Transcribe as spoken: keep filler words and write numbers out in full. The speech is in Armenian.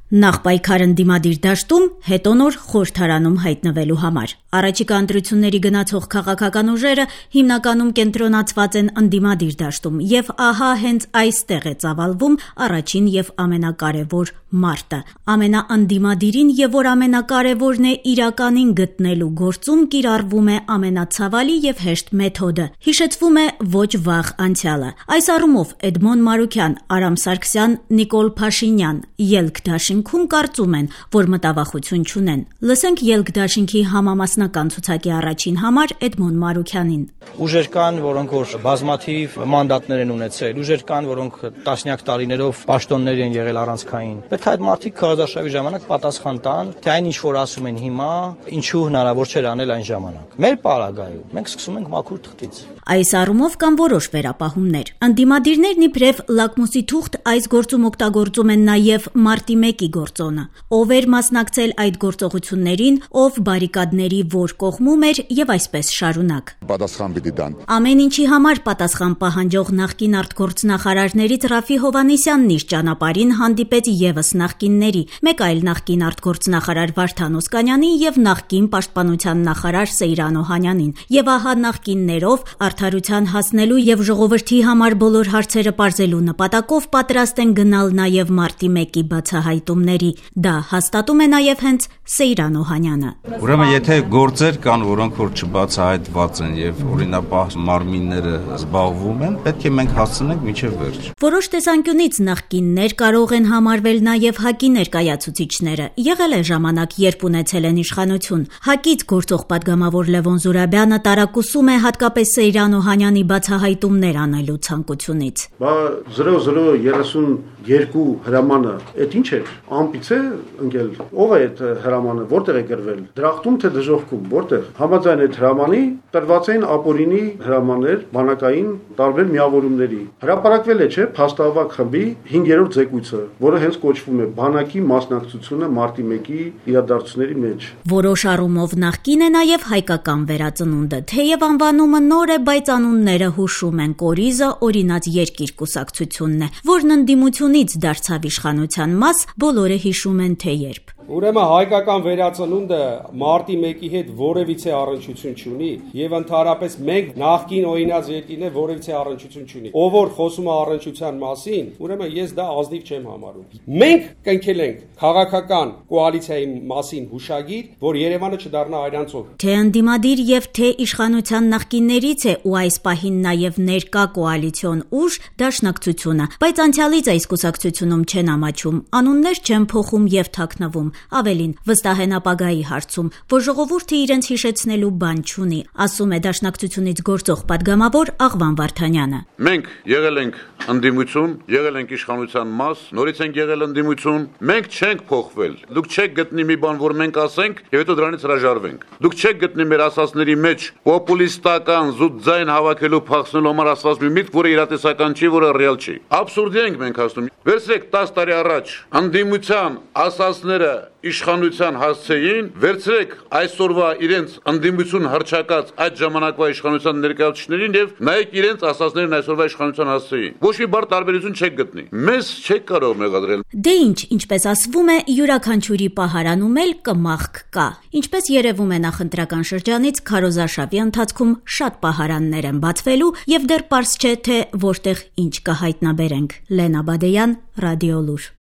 Նախ պայքար ընդդիմադիր դաշտում, հետո նոր խորհրդարանում հայտնվելու համար։ Առաջիկա ընտրությունների գնացող քաղաքական ուժերը հիմնականում կենտրոնացված են ընդդիմադիր դաշտում, եւ ահա հենց այստեղ է ծավալվում առաջին եւ ամենակարևոր մարտը։ Ամենաընդդիմադիրին եւ որ ամենակարևորն է իրականին գտնելու գործում կիրառվում է ամենացավալի եւ հեշտ մեթոդը։ Հիշեցվում է ոչ վաղ անցյալը։ Այս առումով Էդմոն Մարուքյան, Արամ Սարգսյան, Նիկոլ Փաշինյան, Ելք դաշինքում կարծում են, որ մտավախություն չունեն։ Լսենք Ելք դաշինքի համամասնական ցուցակի առաջին համար Էդմոն Մարուքյանին։ Ուժեր կան, որոնք որ բազմաթիվ մանդատներ են ունեցել, ուժեր կան, որոնք տասնյակ տարիներով պաշտոններ են եղել առանցքային։ Պետք է այդ մարդիկ քաղաքաշահի ժամանակ պատասխան տան, թե այն ինչ որ ասում են հիմա, ինչու հնարավոր չէր անել այն ժամանակ։ Մեր պարագայում մենք սկսում ենք մաքուր թղթից։ Այս առումով կան որոշ վերապահումներ։ Ընդդիմադիրներն իբրև լակմուսի թուղթ այս գործում օգտագործում են նաև մարտի մեկի գործոնը։ Ով էր մասնակցել այդ գործողություններին, ով բարիկադների որ կողմում էր եւ այսպես շարունակ։ Պատասխան պիտի տան։ Ամեն ինչի համար պատասխան պահանջող նախկին արտգործնախարարներից Ռաֆի Հովհաննիսյանն իր ճանապարհին հանդիպեց եւս նախկինների, մեկ այլ նախկին արտգործնախարար Վարդան Օսկանյանին եւ նախկին պաշտպանության նախարար Սեյրան Օհանյանին։ Եվ ահա նախկիններով արդարության հասնելու եւ ժողովրդի համար բոլոր հարցերը պարզելու նպատակով պատրաստ են գնալ նաեւ մարտի մեկի բացահայտումների։ Դա հաստատում է նաեւ հենց Սեյրան Օհանյանը։ Ուրեմն եթե գործեր կան, որոնք որ չբացահայտված են եւ օրինապահ մարմինները զբաղվում են, պետք է մենք հասցնենք մինչեւ վերջ։ Որոշ տեսանկյունից նախկիններ կարող են համարվել նաեւ ՀԱԿ-ի ներկայացուցիչները։ Եղել է ժամանակ, երբ ունեցել են իշխանություն։ ՀԱԿ-ից գործող падգամավոր Լևոն Զուրաբյանը տարակուսում է հատկապես Սեյրան Օհանյանի բացահայտումներ անելու ցանկությունից։ Բա զրո զրո երեսուն երկու հրամանը, այդ ինչ է։ Ամպից է ընկել։ Ով է այդ հրամանը, որտեղ է գրվել։ Դրախտում թե դժոխքում, որտեղ։ Համաձայն այդ հրամանի տրված էին ապօրինի հրամաններ բանակային տարբեր միավորումների։ Հրապարակվել է, չէ՞, փաստահավաք խմբի հինգերորդ զեկույցը, որը հենց կոչվում է բանակի մասնակցությունը մարտի մեկի իրադարձությունների մեջ։ Որոշ առումով նախկին է նաև հայկական վերածնունդը, թեև անվանումը նոր է, բայց անունները հուշում են կորիզը օրինաց երկիր կուսակցությունն է, որն ընդդիմությունից դարձավ իշխանության մաս, բոլորը հիշում են թե երբ։ Ուրեմն հայկական վերածնունդը մարտի մեկի հետ որևիցե առնչություն չունի եւ ընդհանրապես մենք նախկին օրինաց երկիրն է որևիցե առնչություն չունի։ Ով որ խոսում է առնչության մասին, ուրեմն ես դա ազնիվ չեմ համարում։ Մենք կնքել ենք քաղաքական կոալիցիայի մասին հուշագիր, որ Երևանը չդառնա այրանցով։ Թե ընդդիմադիր եւ թե իշխանության նախկիններից է ու այս պահին նաեւ ներկա կոալիցիոն ուժ դաշնակցությունը, բայց անցյալից այս կուսակցությունում չեն ամաչում, անուններ չեն փոխում եւ թաքնվում։ Ավելին, վստահ են ապագայի հարցում, որ ժողովուրդը իրենց հիշեցնելու բան չունի, ասում է դաշնակցությունից գործող падգամավոր Աղվան Վարդանյանը։ Մենք եղել ենք ընդդիմություն, եղել ենք իշխանության մաս, նորից ենք եղել ընդդիմություն, մենք չենք փոխվել։ Դուք չեք գտնի մի բան, որ մենք ասենք, եւ հետո դրանից հրաժարվենք։ Դուք չեք գտնի մեր ասածների մեջ պոպուլիստական զուտ ձայն հավաքելու փախցնելու համար ասված մի միտք, որը իրատեսական չի, որը ռեալ չի։ Աբսուրդի ենք մենք հասնում։ Վերցրեք տասը տարի առաջ ընդդիմության ասածները իշխանության հասցեին, վերցրեք այսօրվա իրենց ընդդիմություն հռչակած այդ ժամանակվա իշխանության ներկայացուցիչներին եւ նայեք իրենց ասածներն այսօրվա իշխանության հասցեին։ Ոչ մի բար տարբերություն չեք գտնի։ Մեզ չեք կարող մեղադրել։ Դե ինչ, ինչպես ասվում է, յուրաքանչյուրի պահարանում էլ կմախք կա։ Ինչպես երևում է նախընտրական շրջանից քարոզարշավի ընթացքում շատ պահարաններ են բացվելու եւ դեռ պարզ չէ թե որտեղ ինչ կհայտնաբերենք։ Լենա Բադեյան, Ռադիոլուր։